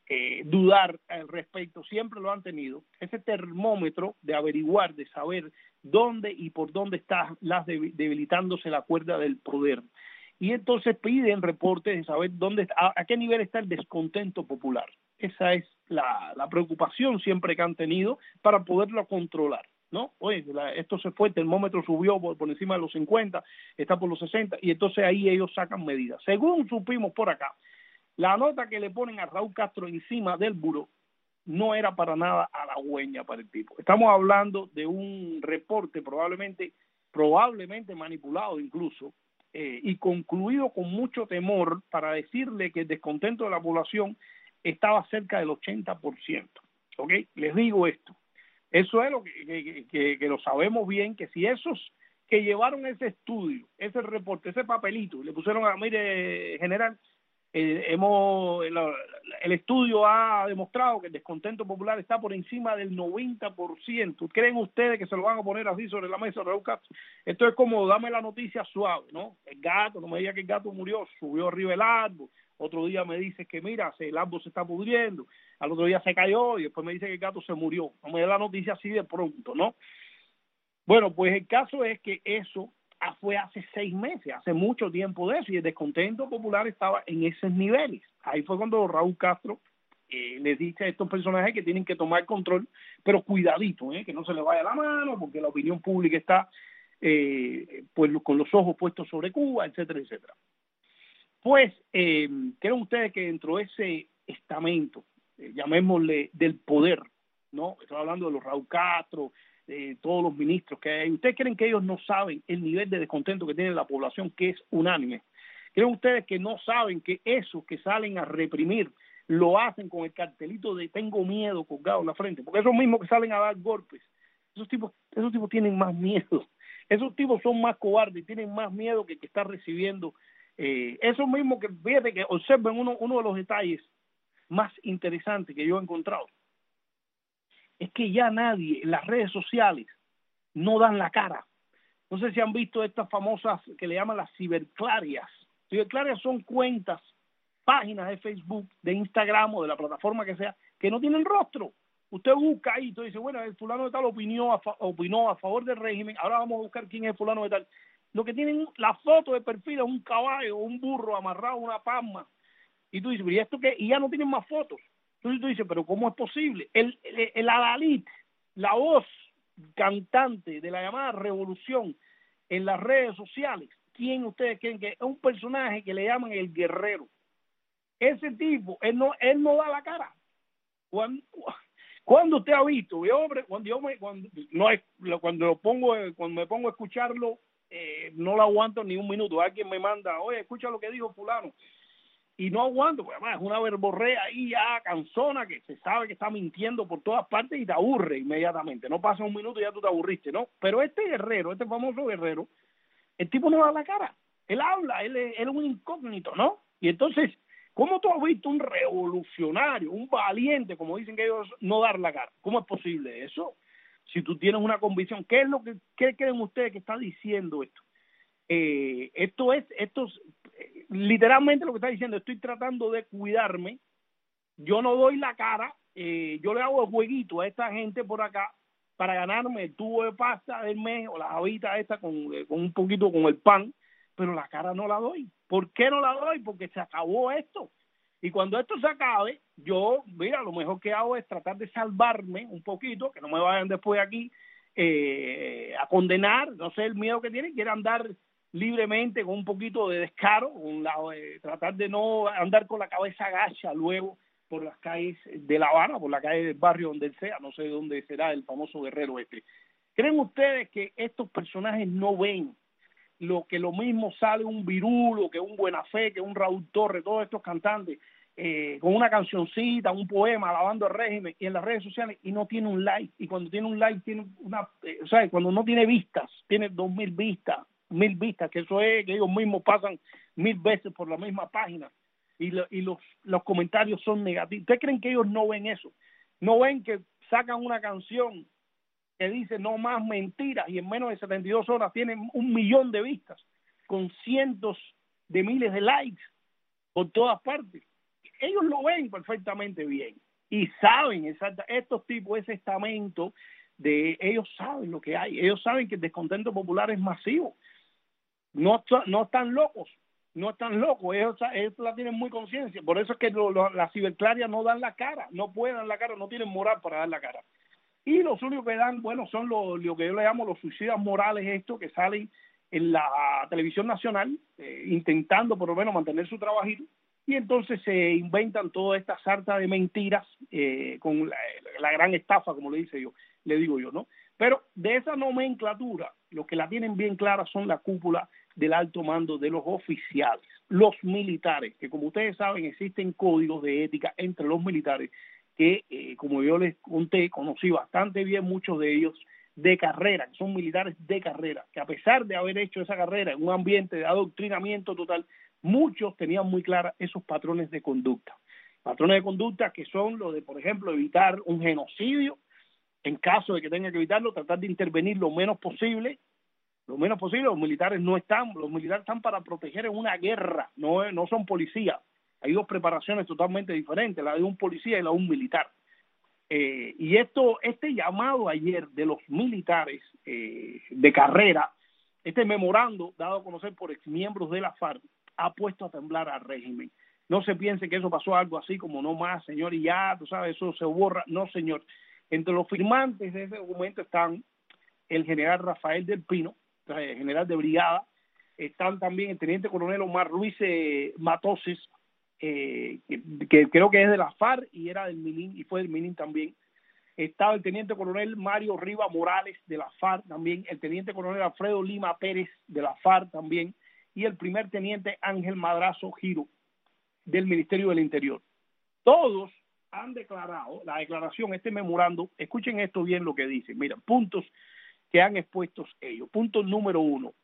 dudar al respecto, siempre lo han tenido, ese termómetro de averiguar, de saber dónde y por dónde está debilitándose la cuerda del poder. Y entonces piden reportes de saber a qué nivel está el descontento popular. Esa es la preocupación siempre que han tenido para poderlo controlar, ¿no? Oye, esto se fue, el termómetro subió por encima de los 50, está por los 60, y entonces ahí ellos sacan medidas. Según supimos por acá, la nota que le ponen a Raúl Castro encima del buró no era para nada halagüeña para el tipo. Estamos hablando de un reporte probablemente manipulado incluso, y concluido con mucho temor para decirle que el descontento de la población estaba cerca del 80%. ¿Ok? Les digo esto. Eso es lo que lo sabemos bien, que si esos que llevaron ese estudio, ese reporte, ese papelito, y le pusieron mire, general, el estudio ha demostrado que el descontento popular está por encima del 90%. ¿Creen ustedes que se lo van a poner así sobre la mesa, Raúl Castro? Esto es como dame la noticia suave, ¿no? El gato, no me diga que el gato murió, subió arriba el árbol. Otro día me dice que mira, el árbol se está pudriendo. Al otro día se cayó y después me dice que el gato se murió. No me dé la noticia así de pronto, ¿no? Bueno, pues el caso es que eso fue hace 6 meses, hace mucho tiempo de eso, y el descontento popular estaba en esos niveles. Ahí fue cuando Raúl Castro les dice a estos personajes que tienen que tomar control, pero cuidadito, que no se les vaya la mano, porque la opinión pública está pues con los ojos puestos sobre Cuba, etcétera, etcétera. Pues, ¿creen ustedes que dentro de ese estamento, llamémosle del poder, ¿no? Estoy hablando de los Raúl Castro, de todos los ministros que hay. ¿Ustedes creen que ellos no saben el nivel de descontento que tiene la población, que es unánime? ¿Creen ustedes que no saben que esos que salen a reprimir lo hacen con el cartelito de tengo miedo colgado en la frente? Porque esos mismos que salen a dar golpes, esos tipos tienen más miedo. Esos tipos son más cobardes, tienen más miedo que el que está recibiendo. Esos mismos que, fíjate que observen uno de los detalles más interesantes que yo he encontrado. Es que ya nadie en las redes sociales no dan la cara. No sé si han visto estas famosas que le llaman las ciberclarias. Ciberclarias son cuentas, páginas de Facebook, de Instagram o de la plataforma que sea, que no tienen rostro. Usted busca ahí y tú dices, bueno, el fulano de tal opinó a favor del régimen, ahora vamos a buscar quién es el fulano de tal. Lo que tienen la foto de perfil es un caballo o un burro amarrado a una palma. Y tú dices, ¿y esto qué? Y ya no tienen más fotos. Entonces tú dices, pero ¿cómo es posible? El adalid, la voz cantante de la llamada revolución en las redes sociales, ¿quién ustedes creen que es? Un personaje que le llaman el guerrero. Ese tipo, él no da la cara. Cuando usted ha visto, cuando me pongo a escucharlo, no lo aguanto ni un minuto. Alguien me manda, oye, escucha lo que dijo fulano. Y no aguanto, porque además es una verborrea ahí ya cansona que se sabe que está mintiendo por todas partes y te aburre inmediatamente. No pasa un minuto y ya tú te aburriste, ¿no? Pero este guerrero, este famoso guerrero, el tipo no da la cara. Él habla, él es un incógnito, ¿no? Y entonces, ¿cómo tú has visto un revolucionario, un valiente, como dicen que ellos, no dar la cara? ¿Cómo es posible eso? Si tú tienes una convicción, ¿qué creen ustedes que está diciendo esto? Esto es literalmente lo que está diciendo. Estoy tratando de cuidarme. Yo no doy la cara. Yo le hago el jueguito a esta gente por acá para ganarme el tubo de pasta del mes o la jabita esta con un poquito con el pan, pero la cara no la doy. ¿Por qué no la doy? Porque se acabó esto. Y cuando esto se acabe, yo, mira, lo mejor que hago es tratar de salvarme un poquito, que no me vayan después aquí a condenar, no sé el miedo que tienen, quieren andar libremente con un poquito de descaro, tratar de no andar con la cabeza agacha luego por las calles de La Habana, por la calle del barrio donde él sea, no sé dónde será el famoso guerrero este. ¿Creen ustedes que estos personajes no ven lo mismo sale un Virulo, que un Buena Fe, que un Raúl Torres, todos estos cantantes, con una cancioncita, un poema, alabando al régimen, y en las redes sociales, y no tiene un like, y cuando tiene un like, tiene cuando no tiene vistas, tiene 2,000 vistas, 1,000 vistas, que eso es que ellos mismos pasan 1,000 veces por la misma página, y los comentarios son negativos. ¿Ustedes creen que ellos no ven eso? ¿No ven que sacan una canción que dice no más mentiras y en menos de 72 horas tienen 1,000,000 de vistas con cientos de miles de likes por todas partes? Ellos lo ven perfectamente bien y saben estos tipos, ese estamento de ellos saben lo que hay, ellos saben que el descontento popular es masivo, no están locos, ellos la tienen muy conciencia. Por eso es que las ciberclarias no dan la cara, no pueden dar la cara, no tienen moral para dar la cara. Y los únicos que dan, bueno, son lo que yo le llamo los suicidas morales, estos que salen en la televisión nacional, intentando por lo menos mantener su trabajito, y entonces se inventan toda esta sarta de mentiras, con la gran estafa, como le digo yo, ¿no? Pero de esa nomenclatura, los que la tienen bien clara son la cúpula del alto mando de los oficiales, los militares, que como ustedes saben existen códigos de ética entre los militares, que como yo les conté, conocí bastante bien muchos de ellos de carrera, que son militares de carrera, que a pesar de haber hecho esa carrera en un ambiente de adoctrinamiento total, muchos tenían muy claras esos patrones de conducta que son los de, por ejemplo, evitar un genocidio, en caso de que tenga que evitarlo, tratar de intervenir lo menos posible. Los militares están para proteger en una guerra, no son policías. Hay dos preparaciones totalmente diferentes, la de un policía y la de un militar. Y este llamado ayer de los militares de carrera, este memorando dado a conocer por exmiembros de la FARC, ha puesto a temblar al régimen. No se piense que eso pasó algo así como no más, señor, y ya, tú sabes, eso se borra. No, señor. Entre los firmantes de ese documento están el general Rafael del Pino, general de brigada, están también el teniente coronel Omar Ruiz Matoses, que creo que es de la FARC y era del MININ y fue del MININ también. Estaba el teniente coronel Mario Riva Morales de la FARC también, el teniente coronel Alfredo Lima Pérez de la FARC también, y el primer teniente Ángel Madrazo Giro del Ministerio del Interior. Todos han declarado, la declaración, este memorando, escuchen esto bien lo que dicen, mira, puntos que han expuesto ellos. Punto número 1,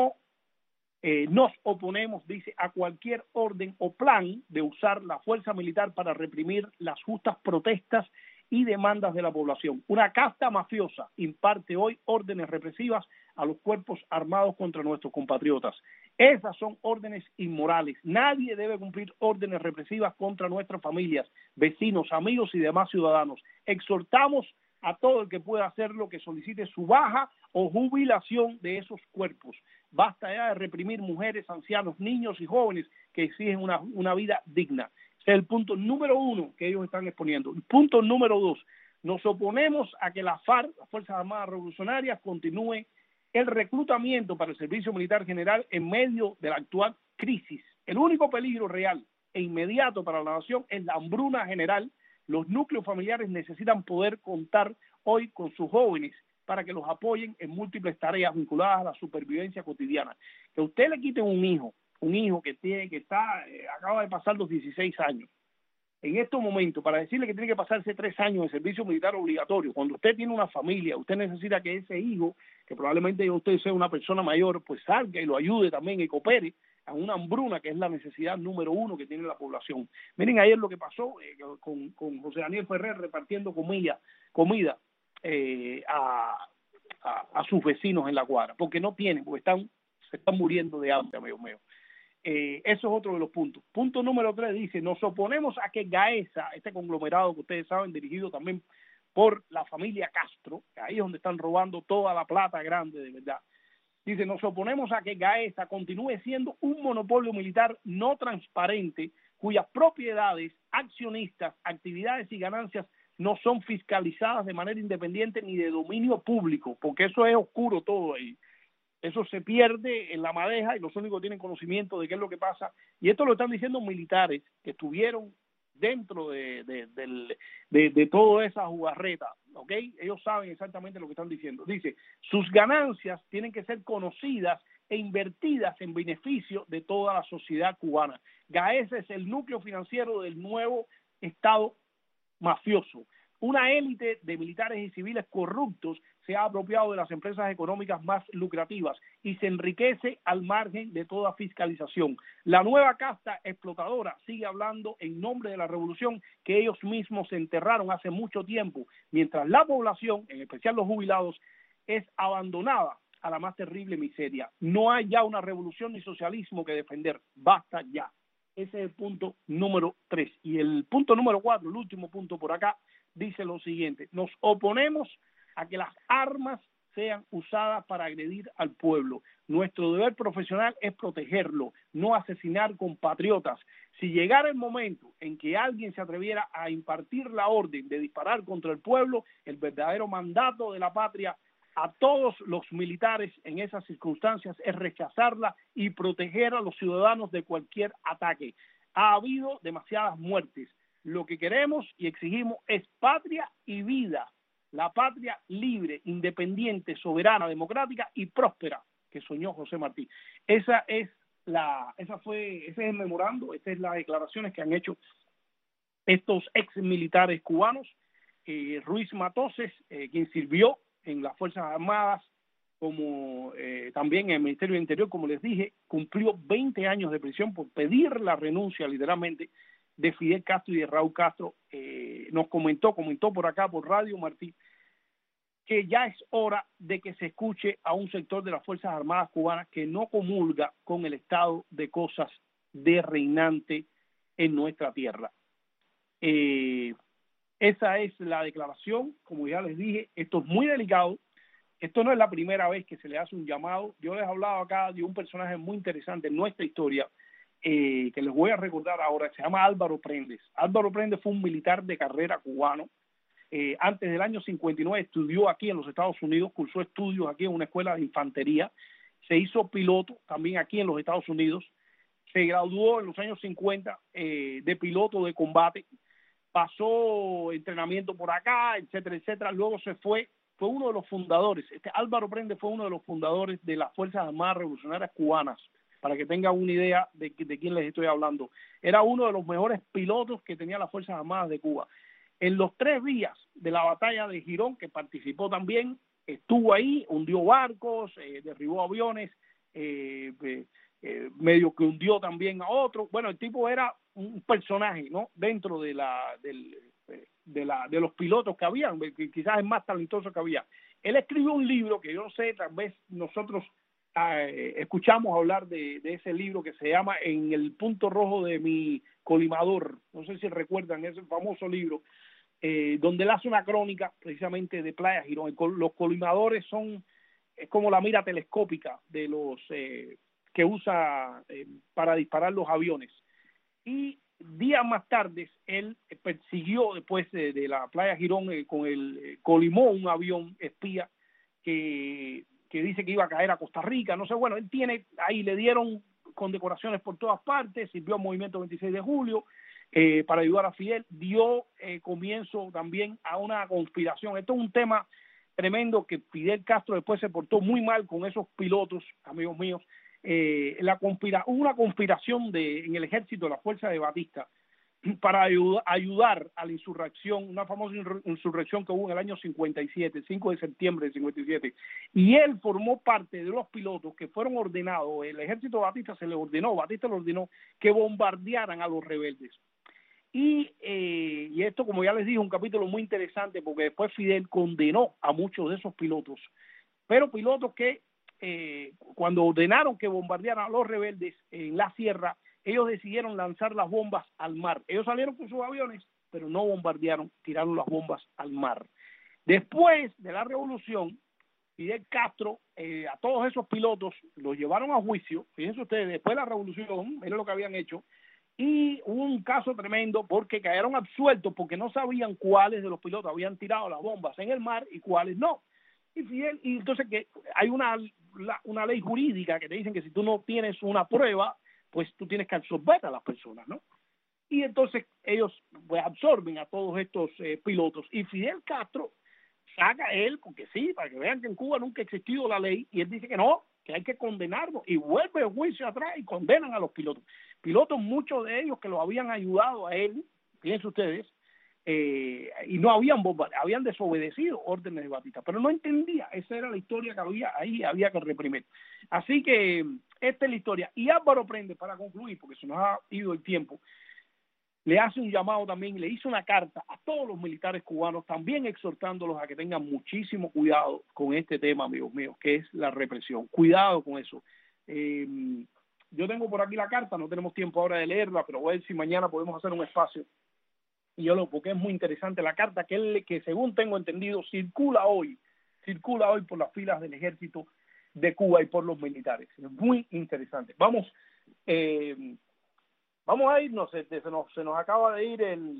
nos oponemos, dice, a cualquier orden o plan de usar la fuerza militar para reprimir las justas protestas y demandas de la población. Una casta mafiosa imparte hoy órdenes represivas a los cuerpos armados contra nuestros compatriotas. Esas son órdenes inmorales. Nadie debe cumplir órdenes represivas contra nuestras familias, vecinos, amigos y demás ciudadanos. Exhortamos a todo el que pueda hacerlo que solicite su baja o jubilación de esos cuerpos. Basta ya de reprimir mujeres, ancianos, niños y jóvenes que exigen una vida digna. Ese es el punto número 1 que ellos están exponiendo. El punto número 2, nos oponemos a que la FARC, las Fuerzas Armadas Revolucionarias, continúe el reclutamiento para el servicio militar general en medio de la actual crisis. El único peligro real e inmediato para la nación es la hambruna general. Los núcleos familiares necesitan poder contar hoy con sus jóvenes para que los apoyen en múltiples tareas vinculadas a la supervivencia cotidiana. Que usted le quite un hijo que acaba de pasar los 16 años, en estos momentos, para decirle que tiene que pasarse 3 años de servicio militar obligatorio, cuando usted tiene una familia, usted necesita que ese hijo, que probablemente usted sea una persona mayor, pues salga y lo ayude también y coopere a una hambruna que es la necesidad número 1 que tiene la población. Miren ayer lo que pasó con José Daniel Ferrer repartiendo comida a sus vecinos en la cuadra, porque no tienen, porque están se están muriendo de hambre, amigos míos. Eso es otro de los puntos. Punto número 3 dice, nos oponemos a que Gaesa, este conglomerado que ustedes saben, dirigido también por la familia Castro, que ahí es donde están robando toda la plata grande de verdad. Dice, nos oponemos a que Gaesa continúe siendo un monopolio militar no transparente, cuyas propiedades, accionistas, actividades y ganancias no son fiscalizadas de manera independiente ni de dominio público, porque eso es oscuro todo ahí. Eso se pierde en la madeja y los únicos que tienen conocimiento de qué es lo que pasa. Y esto lo están diciendo militares que estuvieron dentro de toda esa jugarreta, ¿ok? Ellos saben exactamente lo que están diciendo. Dice, sus ganancias tienen que ser conocidas e invertidas en beneficio de toda la sociedad cubana. Gaesa es el núcleo financiero del nuevo Estado mafioso. Una élite de militares y civiles corruptos se ha apropiado de las empresas económicas más lucrativas y se enriquece al margen de toda fiscalización. La nueva casta explotadora sigue hablando en nombre de la revolución que ellos mismos se enterraron hace mucho tiempo, mientras la población, en especial los jubilados, es abandonada a la más terrible miseria. No hay ya una revolución ni socialismo que defender. Basta ya. Ese es el punto número 3. Y el punto número 4, el último punto por acá, dice lo siguiente: nos oponemos a que las armas sean usadas para agredir al pueblo. Nuestro deber profesional es protegerlo, no asesinar compatriotas. Si llegara el momento en que alguien se atreviera a impartir la orden de disparar contra el pueblo, el verdadero mandato de la patria a todos los militares en esas circunstancias es rechazarla y proteger a los ciudadanos de cualquier ataque. Ha habido demasiadas muertes. Lo que queremos y exigimos es patria y vida, la patria libre, independiente, soberana, democrática y próspera que soñó José Martí. Ese es el memorando, esas son las declaraciones que han hecho estos ex militares cubanos. Ruiz Matoses, quien sirvió en las Fuerzas Armadas, como también en el Ministerio del Interior, como les dije, cumplió 20 años de prisión por pedir la renuncia, literalmente, de Fidel Castro y de Raúl Castro. Nos comentó por acá, por Radio Martí, que ya es hora de que se escuche a un sector de las Fuerzas Armadas cubanas que no comulga con el estado de cosas de reinante en nuestra tierra. Esa es la declaración. Como ya les dije, esto es muy delicado. Esto no es la primera vez que se le hace un llamado. Yo les he hablado acá de un personaje muy interesante en nuestra historia, que les voy a recordar ahora, se llama Álvaro Prendes. Álvaro Prendes fue un militar de carrera cubano. Antes del año 59 estudió aquí en los Estados Unidos, cursó estudios aquí en una escuela de infantería, se hizo piloto también aquí en los Estados Unidos, se graduó en los años 50 de piloto de combate, pasó entrenamiento por acá, etcétera, etcétera. Luego fue uno de los fundadores. Álvaro Prendes fue uno de los fundadores de las Fuerzas Armadas Revolucionarias Cubanas, para que tengan una idea de quién les estoy hablando. Era uno de los mejores pilotos que tenía las Fuerzas Armadas de Cuba. En los 3 días de la batalla de Girón, que participó también, estuvo ahí, hundió barcos, derribó aviones, medio que hundió también a otros. Bueno, el tipo era un personaje, ¿no?, dentro de los pilotos que habían, quizás el más talentoso que había. Él escribió un libro que yo no sé, tal vez nosotros escuchamos hablar de ese libro, que se llama En el punto rojo de mi colimador. No sé si recuerdan ese famoso libro, donde él hace una crónica precisamente de Playa Girón. Los colimadores es como la mira telescópica de los que usa para disparar los aviones. Y días más tarde él persiguió, después de la Playa Girón, colimó un avión espía que dice que iba a caer a Costa Rica. No sé, bueno, él tiene ahí, le dieron condecoraciones por todas partes, sirvió al movimiento 26 de julio para ayudar a Fidel, dio comienzo también a una conspiración. Esto es un tema tremendo, que Fidel Castro después se portó muy mal con esos pilotos, amigos míos. Hubo una conspiración en el ejército de la fuerza de Batista para ayudar a la insurrección, una famosa insurrección que hubo en el año 57, el 5 de septiembre del 57, y él formó parte de los pilotos que fueron ordenados. El ejército de Batista Batista le ordenó que bombardearan a los rebeldes. Y esto, como ya les dije, un capítulo muy interesante, porque después Fidel condenó a muchos de esos pilotos, pero pilotos que cuando ordenaron que bombardearan a los rebeldes en la sierra, ellos decidieron lanzar las bombas al mar. Ellos salieron con sus aviones, pero no bombardearon, tiraron las bombas al mar. Después de la revolución, Fidel Castro, a todos esos pilotos los llevaron a juicio. Fíjense ustedes, después de la revolución, miren lo que habían hecho, y hubo un caso tremendo porque cayeron absueltos porque no sabían cuáles de los pilotos habían tirado las bombas en el mar y cuáles no. Y entonces que hay una ley jurídica que te dicen que si tú no tienes una prueba, pues tú tienes que absorber a las personas, ¿no? Y entonces ellos pues absorben a todos estos pilotos. Y Fidel Castro saca él, porque sí, para que vean que en Cuba nunca ha existido la ley, y él dice que no, que hay que condenarlos, y vuelve el juicio atrás y condenan a los pilotos. Pilotos, muchos de ellos que lo habían ayudado a él, fíjense ustedes, y no habían desobedecido órdenes de Batista, pero no entendía, esa era la historia que había ahí, había que reprimir. Así que esta es la historia. Y Álvaro Prendes, para concluir, porque se nos ha ido el tiempo, le hace un llamado también, le hizo una carta a todos los militares cubanos, también exhortándolos a que tengan muchísimo cuidado con este tema, amigos míos, que es la represión. Cuidado con eso. Yo tengo por aquí la carta, no tenemos tiempo ahora de leerla, pero voy a ver si mañana podemos hacer un espacio. Porque es muy interesante la carta que según tengo entendido circula hoy por las filas del ejército de Cuba y por los militares. Es muy interesante. Vamos a irnos, se nos acaba de ir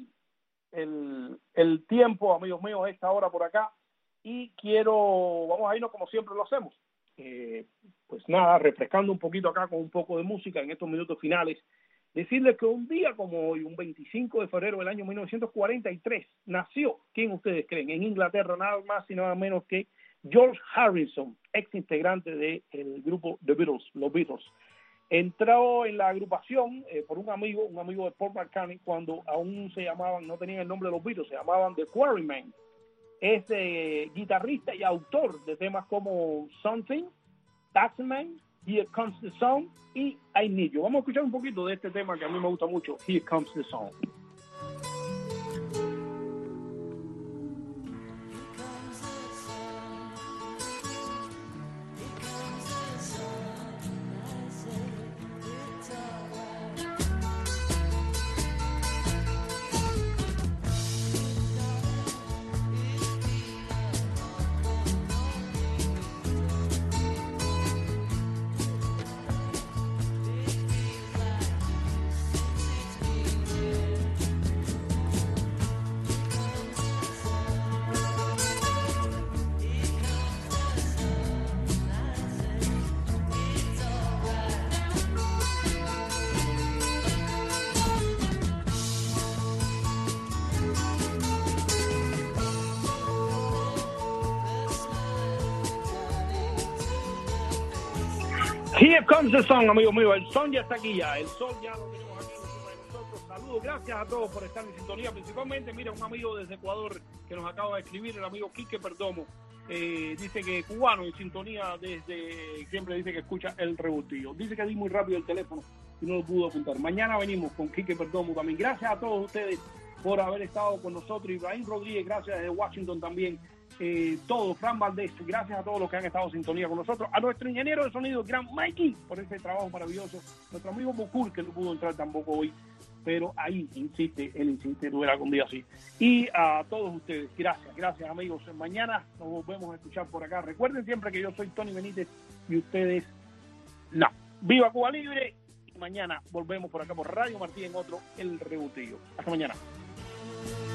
el tiempo, amigos míos, a esta hora por acá, y vamos a irnos como siempre lo hacemos. Pues nada, refrescando un poquito acá con un poco de música en estos minutos finales. Decirles que un día como hoy, un 25 de febrero del año 1943, nació, ¿quién ustedes creen? En Inglaterra, nada más y nada menos que George Harrison, ex integrante del grupo The Beatles, los Beatles. Entró en la agrupación por un amigo de Paul McCartney, cuando aún no tenían el nombre de los Beatles, se llamaban The Quarrymen. Es guitarrista y autor de temas como Something, Taxman, Here Comes the Sun y I Need You. Vamos a escuchar un poquito de este tema que a mí me gusta mucho, Here Comes the Sun. Here comes the sun, amigos míos. El sol ya está aquí ya. El sol ya lo tenemos aquí encima de nosotros. Saludos, gracias a todos por estar en sintonía. Principalmente, mira, un amigo desde Ecuador que nos acaba de escribir, el amigo Quique Perdomo. Dice que cubano en sintonía desde siempre dice que escucha el Revoltillo. Dice que di muy rápido el teléfono y no lo pudo apuntar. Mañana venimos con Quique Perdomo también. Gracias a todos ustedes por haber estado con nosotros. Ibrahim Rodríguez, gracias desde Washington también. Todos, Fran Valdés, gracias a todos los que han estado en sintonía con nosotros, a nuestro ingeniero de sonido, el gran Mikey, por ese trabajo maravilloso, nuestro amigo Bucur, que no pudo entrar tampoco hoy, pero ahí él insiste, tuviera algún día así, y a todos ustedes, gracias amigos, mañana nos volvemos a escuchar por acá. Recuerden siempre que yo soy Tony Benítez y ustedes no. Viva Cuba Libre, y mañana volvemos por acá por Radio Martí en otro El Rebutillo. Hasta mañana.